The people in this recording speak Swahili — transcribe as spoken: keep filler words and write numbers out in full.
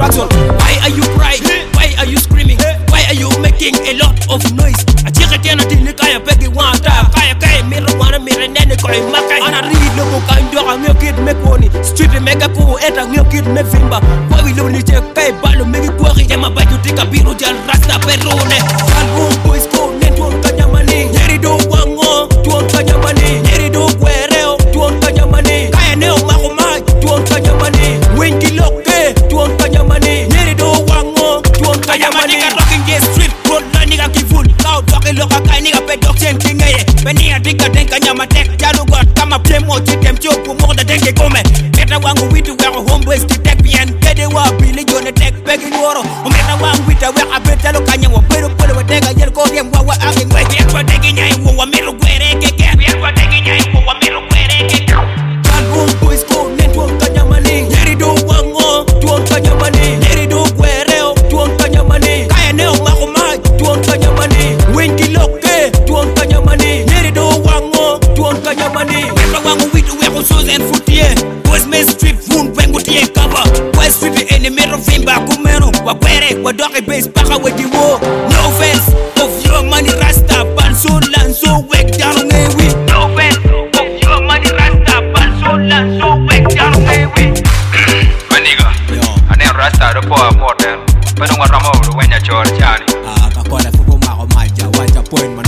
action. Why are you crying? Why are you screaming? Why are you making a lot of noise? Achika tena tini kaya pegi wanta kaya kaya mira wana mira nene koi makai. Ana read no mo kai ndoka ngio kid me koni street mega ko eta ngio kid me vimba. Kwa wilo ni che kai balo megi kwari jama baju tika biru jal rasta perone. Album boys ko network kanyamani nyeri do wango tuon kanyamani nyeri do kwereo tuon kanyamani kaya neo makumai tuon kanyamani winki loke tuon kanyamani nyeri do wango tuon kanyamani ka talking gay street road na nigga kivul kao talking loka kai nigga pe doxen kingaye benia diga denka nyama tek jalu got kama plemo titem chopu moda denke kome meta wangu witu wako homeboys to tek bien kede wa bili jone tek pegi woro meta wangu wita we abeta lo kanya wa pero pole wa tega yer ko dem wa wa akin we yer tegi nyai wo wa mero kwere ke ke yer tegi nyai wo wa mero kwere ke ke album boys ko network kanyamani nyeri do wango tuon kanyamani nyeri do kwereo tuon kanyamani kaya neo makumai tuon kanyamani winki loke tuon kanyamani nyeri do wango tuon kanyamani meta wangu witu we ko sozen futie boys me street fun wengu tie cover west street in the middle vimba kumeno wa kwere wa doke base paka we di wo no offense of your money rasta ban so lan so wake down me we no offense of your money rasta ban so lan so wake down me we maniga ane rasta do po modern pero ngoramo do wenya chor chani ah ka kola fuko ma ko ma ja wa ja point